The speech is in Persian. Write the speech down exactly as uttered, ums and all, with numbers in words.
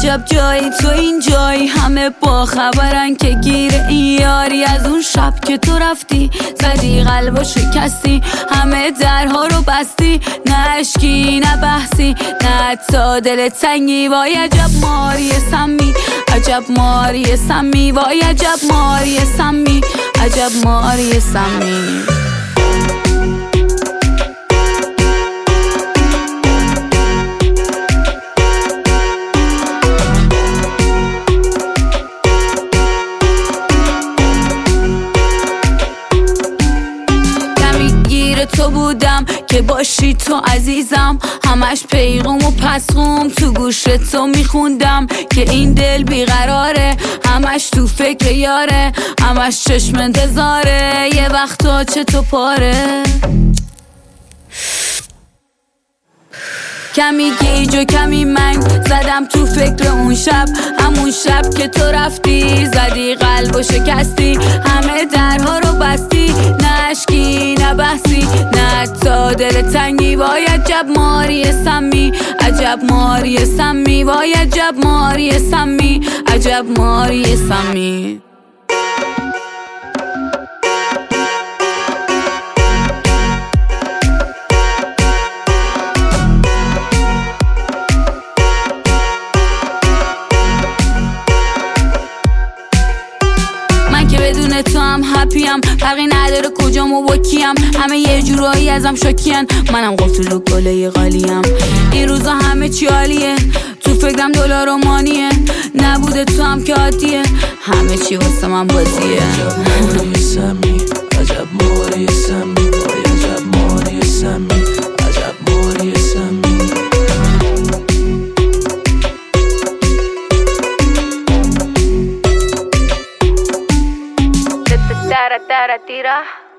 عجب جایی تو این جایی، همه با خبرن که گیر این یاری. از اون شب که تو رفتی زدی قلب و شکستی، همه درها رو بستی، نه اشکی نه بحثی نه حتی دل تنگی. وای عجب ماری سمی، عجب ماری سمی، وای عجب ماری سمی، عجب ماری سمی. تو بودم که باشی تو عزیزم، همش پیغام و پسخوم تو گوش تو میخوندم که این دل بیقراره، همش تو فکر یاره، همش چشم انتظاره، یه وقتا چه تو پاره. کمی گیج و کمی منگ زدم تو فکر اون شب، همون شب که تو رفتی زدی قلب و شکستی، همه درها رو بستی، نه اشکی نه بحثی نه حتی دل تنگی. وای عجب ماری سمی، عجب ماری سمی، وای عجب ماری سمی، عجب ماری سمی. بدون تو هم هپیم، فرقی نداره کجام و با کیم، همه یه جورایی ازم شاکین، منم قفل و گله قالیم. این روزا همه چی عالیه، تو فکرم دلار و مانیه، نبوده تو هم که عادیه، همه چی واسه من بازیه. عجب ماری سمی، عجب ماری سمی، وای عجب ماری سمی، عجب ماری سمی. Tara tara tira